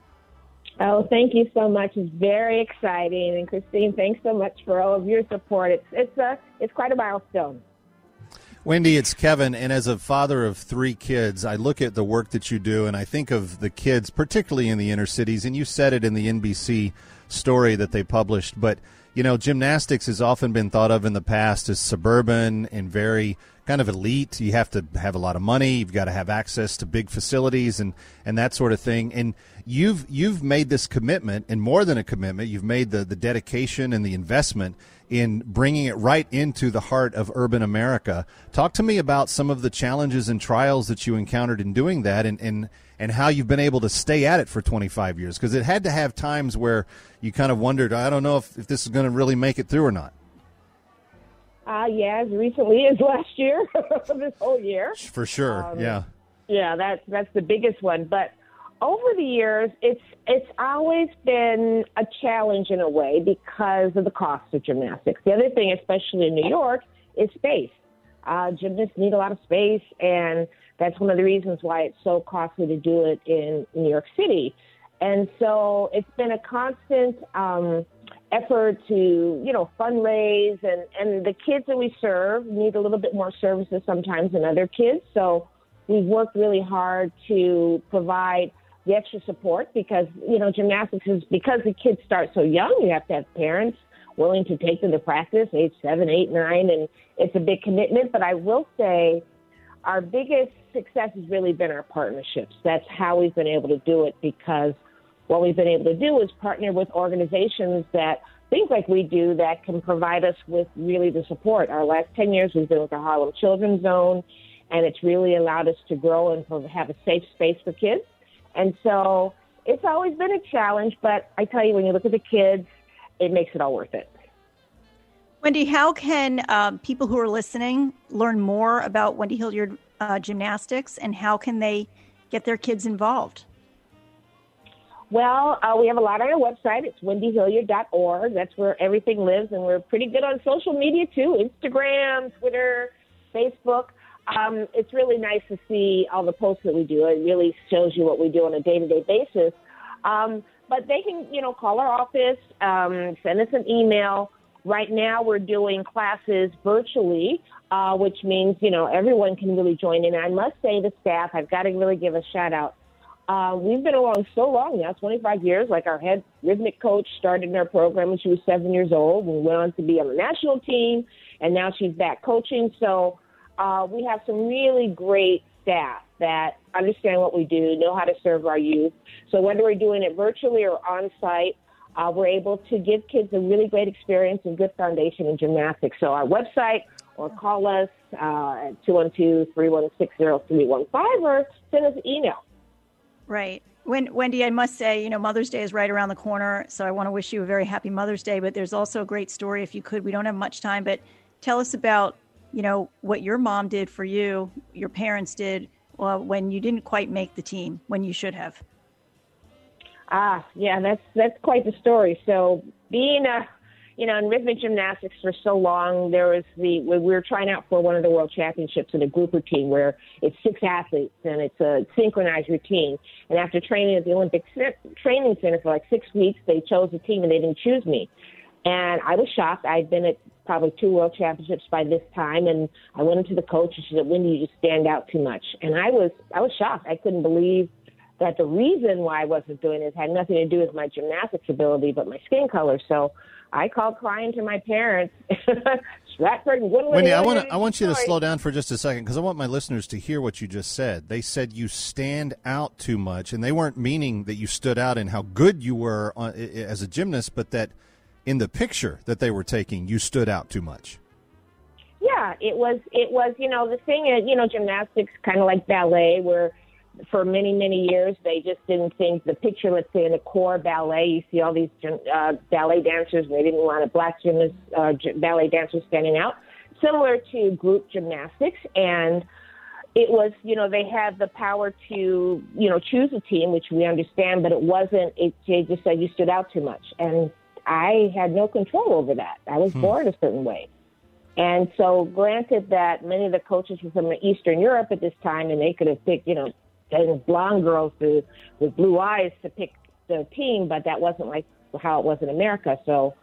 Oh, thank you so much. It's very exciting. And Christine, thanks so much for all of your support. It's it's a it's quite a milestone. Wendy, it's Kevin, and as a father of three kids, I look at the work that you do, and I think of the kids, particularly in the inner cities, and you said it in the N B C story that they published, but, you know, gymnastics has often been thought of in the past as suburban and very kind of elite. You have to have a lot of money, you've got to have access to big facilities and, and that sort of thing, and you've you've made this commitment, and more than a commitment, you've made the, the dedication and the investment in bringing it right into the heart of urban America. Talk to me about some of the challenges and trials that you encountered in doing that, and, and, and how you've been able to stay at it for twenty-five years, because it had to have times where you kind of wondered, I don't know if, if this is going to really make it through or not. Uh, yeah, as recently as last year, this whole year. For sure, um, yeah. Yeah, that's, that's the biggest one. But over the years, it's it's always been a challenge in a way because of the cost of gymnastics. The other thing, especially in New York, is space. Uh, gymnasts need a lot of space, and that's one of the reasons why it's so costly to do it in New York City. And so it's been a constant um, effort to, you know, fundraise, and, and the kids that we serve need a little bit more services sometimes than other kids. So we've worked really hard to provide the extra support because, you know, gymnastics is, because the kids start so young, you have to have parents willing to take them to practice, age seven, eight, nine, and it's a big commitment. But I will say our biggest success has really been our partnerships. That's how we've been able to do it, because what we've been able to do is partner with organizations that think like we do that can provide us with really the support. Our last ten years we've been with the Harlem Children's Zone, and it's really allowed us to grow and have a safe space for kids. And so it's always been a challenge, but I tell you, when you look at the kids, it makes it all worth it. Wendy, how can um, people who are listening learn more about Wendy Hilliard uh, Gymnastics, and how can they get their kids involved? Well, uh, we have a lot on our website. It's wendy hilliard dot org. That's where everything lives, and we're pretty good on social media, too, Instagram, Twitter, Facebook. Um, it's really nice to see all the posts that we do. It really shows you what we do on a day-to-day basis. Um, but they can, you know, call our office, um, send us an email. Right now we're doing classes virtually, uh, which means, you know, everyone can really join in. I must say the staff, I've got to really give a shout-out. Uh, we've been along so long now, twenty-five years. Like, our head rhythmic coach started in our program when she was seven years old and went on to be on the national team, and now she's back coaching. So Uh, we have some really great staff that understand what we do, know how to serve our youth. So whether we're doing it virtually or on-site, uh, we're able to give kids a really great experience and good foundation in gymnastics. So our website, or call us uh, at two one two, three one six, zero three one five, or send us an email. Right. When, Wendy, I must say, you know, Mother's Day is right around the corner, so I want to wish you a very happy Mother's Day. But there's also a great story, if you could. We don't have much time, but tell us about, you know, what your mom did for you, your parents did, well, when you didn't quite make the team, when you should have. Ah, yeah, that's that's quite the story. So being a, you know, in rhythmic gymnastics for so long, there was the, we were trying out for one of the world championships in a group routine where it's six athletes and it's a synchronized routine. And after training at the Olympic Training Center for like six weeks, they chose a team and they didn't choose me. And I was shocked. I'd been at probably two world championships by this time, and I went into the coach and she said, Wendy, you just stand out too much. And I was I was shocked. I couldn't believe that the reason why I wasn't doing it had nothing to do with my gymnastics ability, but my skin color. So I called crying to my parents. Stratford and Woodland. Wendy, I want to, I want you to slow down for just a second, because I want my listeners to hear what you just said. They said you stand out too much, and they weren't meaning that you stood out in how good you were on, as a gymnast, but that in the picture that they were taking, you stood out too much. Yeah, it was, it was, you know, the thing is, you know, gymnastics kind of like ballet, where for many, many years, they just didn't think the picture, let's say in a core ballet, you see all these uh, ballet dancers, and they didn't want a black gymnast, uh, ballet dancer standing out, similar to group gymnastics. And it was, you know, they had the power to, you know, choose a team, which we understand, but it wasn't, it, they just said you stood out too much. And I had no control over that. I was hmm. born a certain way. And so granted that many of the coaches were from Eastern Europe at this time, and they could have picked, you know, blonde girls to, with blue eyes to pick the team, but that wasn't like how it was in America. So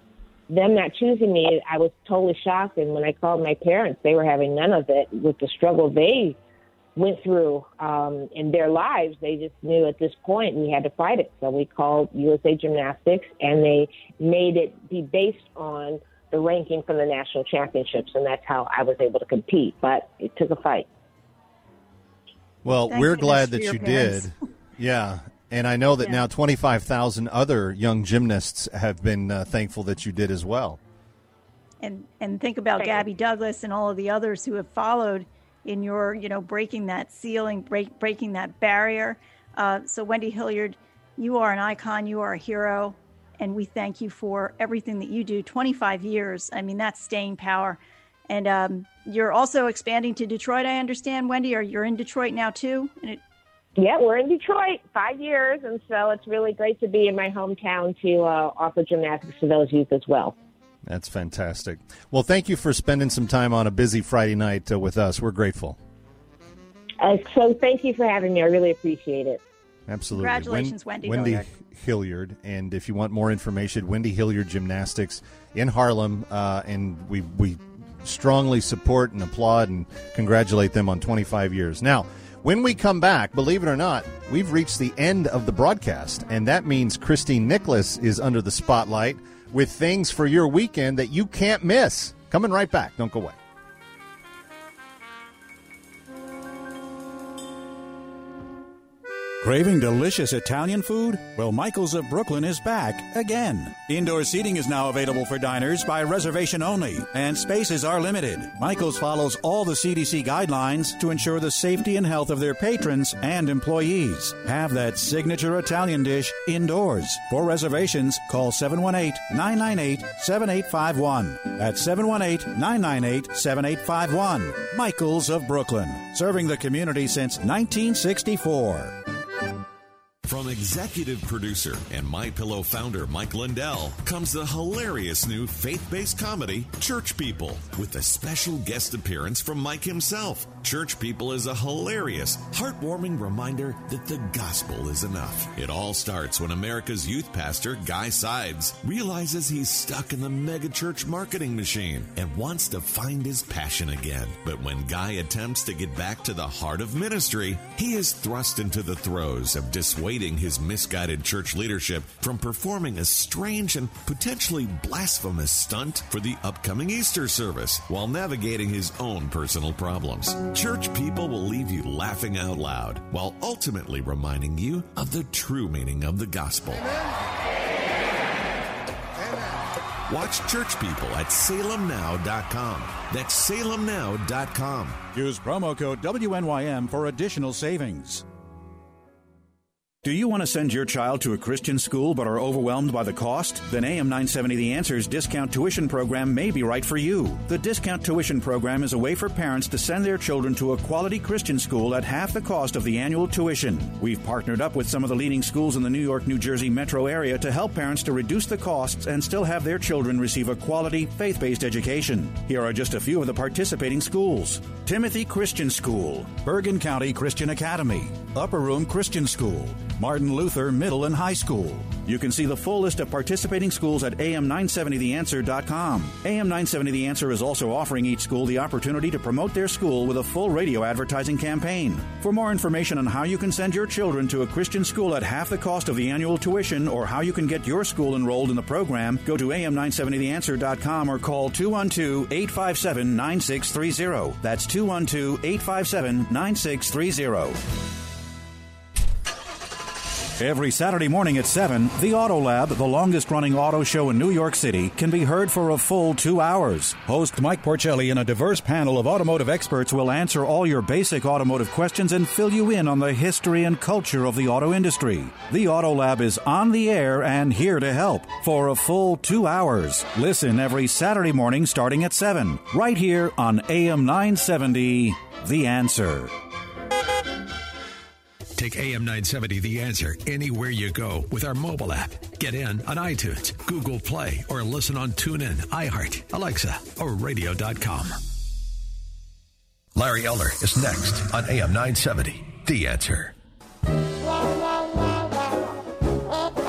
them not choosing me, I was totally shocked. And when I called my parents, they were having none of it with the struggle they went through um, in their lives. They just knew at this point we had to fight it. So we called U S A Gymnastics, and they made it be based on the ranking from the national championships, and that's how I was able to compete. But it took a fight. Well, Thank we're goodness glad for that your you parents. did. Yeah. And I know that Yeah. now twenty-five thousand other young gymnasts have been uh, thankful that you did as well. And and think about Gabby Douglas and all of the others who have followed in your, you know, breaking that ceiling, break, breaking that barrier. Uh, so Wendy Hilliard, you are an icon. You are a hero. And we thank you for everything that you do. twenty-five years. I mean, that's staying power. And um, you're also expanding to Detroit, I understand, Wendy, or you're in Detroit now too? And it, Yeah, we're in Detroit, five years, and so it's really great to be in my hometown to uh, offer gymnastics to those youth as well. That's fantastic. Well, thank you for spending some time on a busy Friday night uh, with us. We're grateful. Uh, so thank you for having me. I really appreciate it. Absolutely. Congratulations, Wen- Wendy Wendy Hilliard. Hilliard. And if you want more information, Wendy Hilliard Gymnastics in Harlem. Uh, and we, we strongly support and applaud and congratulate them on twenty-five years. Now, when we come back, believe it or not, we've reached the end of the broadcast. And that means Christine Nicholas is under the spotlight with things for your weekend that you can't miss. Coming right back. Don't go away. Craving delicious Italian food? Well, Michael's of Brooklyn is back again. Indoor seating is now available for diners by reservation only, and spaces are limited. Michael's follows all the C D C guidelines to ensure the safety and health of their patrons and employees. Have that signature Italian dish indoors. For reservations, call seven one eight, nine nine eight, seven eight five one. That's seven one eight, nine nine eight, seven eight five one. Michael's of Brooklyn, serving the community since nineteen sixty-four. From executive producer and MyPillow founder Mike Lindell comes the hilarious new faith-based comedy, Church People, with a special guest appearance from Mike himself. Church People is a hilarious, heartwarming reminder that the gospel is enough. It all starts when America's youth pastor, Guy Sides, realizes he's stuck in the megachurch marketing machine and wants to find his passion again. But when Guy attempts to get back to the heart of ministry, he is thrust into the throes of dissuading his misguided church leadership from performing a strange and potentially blasphemous stunt for the upcoming Easter service while navigating his own personal problems. Church People will leave you laughing out loud while ultimately reminding you of the true meaning of the gospel. Watch Church People at salem now dot com. That's salem now dot com. Use promo code W N Y M for additional savings. Do you want to send your child to a Christian school but are overwhelmed by the cost? Then A M nine seventy The Answer's discount tuition program may be right for you. The discount tuition program is a way for parents to send their children to a quality Christian school at half the cost of the annual tuition. We've partnered up with some of the leading schools in the New York, New Jersey metro area to help parents to reduce the costs and still have their children receive a quality, faith-based education. Here are just a few of the participating schools. Timothy Christian School, Bergen County Christian Academy, Upper Room Christian School, Martin Luther Middle and High School. You can see the full list of participating schools at A M nine seventy the answer dot com. A M nine seventy The Answer is also offering each school the opportunity to promote their school with a full radio advertising campaign. For more information on how you can send your children to a Christian school at half the cost of the annual tuition or how you can get your school enrolled in the program, go to A M nine seventy the answer dot com or call two one two, eight five seven, nine six three zero. That's two one two, eight five seven, nine six three zero. Every Saturday morning at seven, the Auto Lab, the longest-running auto show in New York City, can be heard for a full two hours. Host Mike Porcelli and a diverse panel of automotive experts will answer all your basic automotive questions and fill you in on the history and culture of the auto industry. The Auto Lab is on the air and here to help for a full two hours. Listen every Saturday morning starting at seven, right here on A M nine seventy, The Answer. Take A M nine seventy The Answer anywhere you go with our mobile app. Get in on iTunes, Google Play, or listen on TuneIn, iHeart, Alexa, or radio dot com. Larry Elder is next on A M nine seventy The Answer.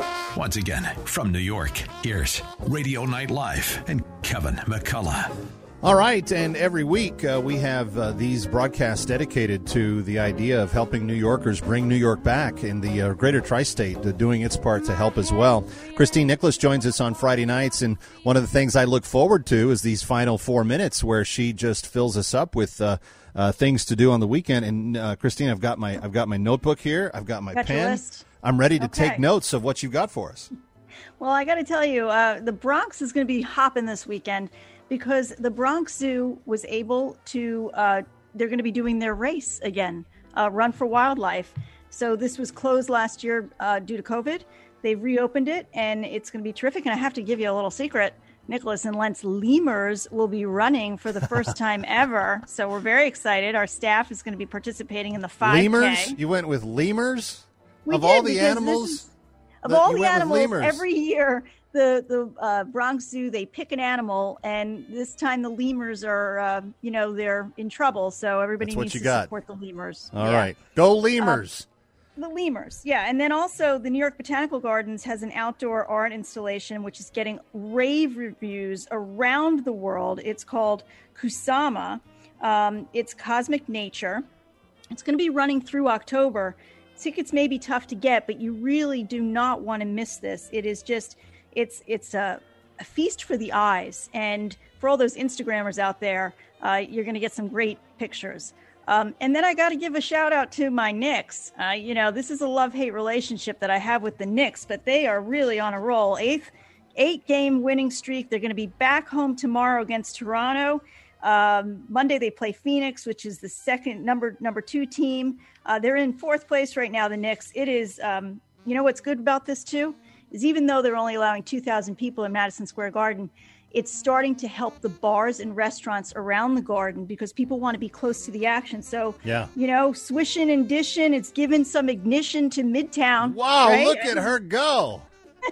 Once again, from New York, here's Radio Night Live and Kevin McCullough. All right, and every week uh, we have uh, these broadcasts dedicated to the idea of helping New Yorkers bring New York back, in the uh, greater tri-state uh, doing its part to help as well. Christine Nicholas joins us on Friday nights, and one of the things I look forward to is these final four minutes where she just fills us up with uh, uh, things to do on the weekend. And uh, Christine, I've got my I've got my notebook here. I've got my got your pen. list? I'm ready to Okay. take notes of what you've got for us. Well, I got to tell you, uh, the Bronx is going to be hopping this weekend because the Bronx Zoo was able to, uh, they're going to be doing their race again, uh, Run for Wildlife. So this was closed last year uh, due to COVID. They've reopened it, and it's going to be terrific. And I have to give you a little secret. Nicholas and Lentz lemurs will be running for the first time ever. So we're very excited. Our staff is going to be participating in the five K. Lemurs? You went with lemurs? We of did, all the because animals? this is- Of that all you the went with animals, lemurs. every year the the uh, Bronx Zoo, they pick an animal, and this time the lemurs are, uh, you know, they're in trouble. So everybody That's what needs you to got. support the lemurs. All Yeah. right. Go lemurs. The lemurs, yeah. And then also the New York Botanical Gardens has an outdoor art installation, which is getting rave reviews around the world. It's called Kusama. Um, it's Cosmic Nature. It's going to be running through October. Tickets may be tough to get, but you really do not want to miss this. It is just, it's it's a, a feast for the eyes. And for all those Instagrammers out there, uh, you're going to get some great pictures. Um, and then I got to give a shout out to my Knicks. Uh, you know, this is a love-hate relationship that I have with the Knicks, but they are really on a roll. Eighth, eight-game winning streak. They're going to be back home tomorrow against Toronto. Um, Monday they play Phoenix, which is the second number number two team. Uh, they're in fourth place right now, the Knicks. It is, um, you know what's good about this too? Is even though they're only allowing two thousand people in Madison Square Garden, it's starting to help the bars and restaurants around the Garden because people want to be close to the action. So, Yeah. you know, swishing and dishing, it's given some ignition to Midtown. Wow, right? look at her go.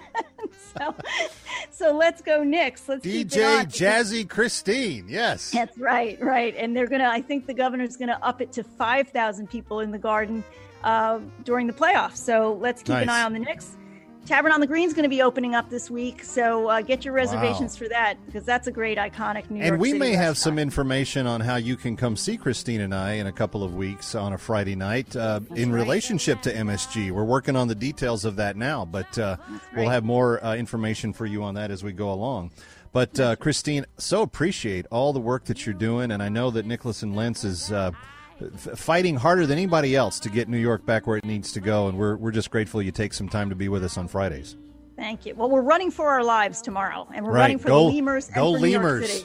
so, so let's go Knicks. Let's D keep it J on. Jazzy Christine, yes. That's right, right. And they're going to, I think the governor's going to up it to five thousand people in the Garden uh, during the playoffs. So let's keep an Nice. eye on the Knicks. Tavern on the Green is going to be opening up this week. So uh, get your reservations Wow. for that because that's a great, iconic New York And we City may have restaurant. some information on how you can come see Christine and I in a couple of weeks on a Friday night uh, in relationship to M S G. We're working on the details of that now, but uh, we'll have more uh, information for you on that as we go along. But, uh, Christine, so appreciate all the work that you're doing, and I know that Nicholas and Lentz is uh, f- fighting harder than anybody else to get New York back where it needs to go, and we're, we're just grateful you take some time to be with us on Fridays. Thank you. Well, we're running for our lives tomorrow, and we're Right. running for Go- the Lemurs and go for New York Lemurs. City.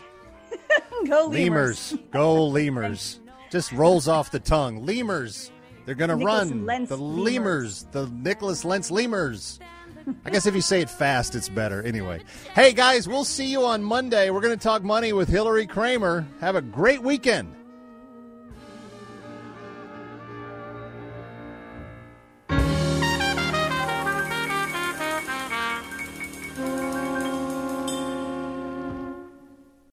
Go Lemurs. Lemurs. Go Lemurs. Just rolls off the tongue. Lemurs. They're going to Nicholas run. and Lentz The Lemurs. Lemurs. The Nicholas Lentz Lemurs. I guess if you say it fast, it's better. Anyway. Hey, guys, we'll see you on Monday. We're going to talk money with Hillary Kramer. Have a great weekend.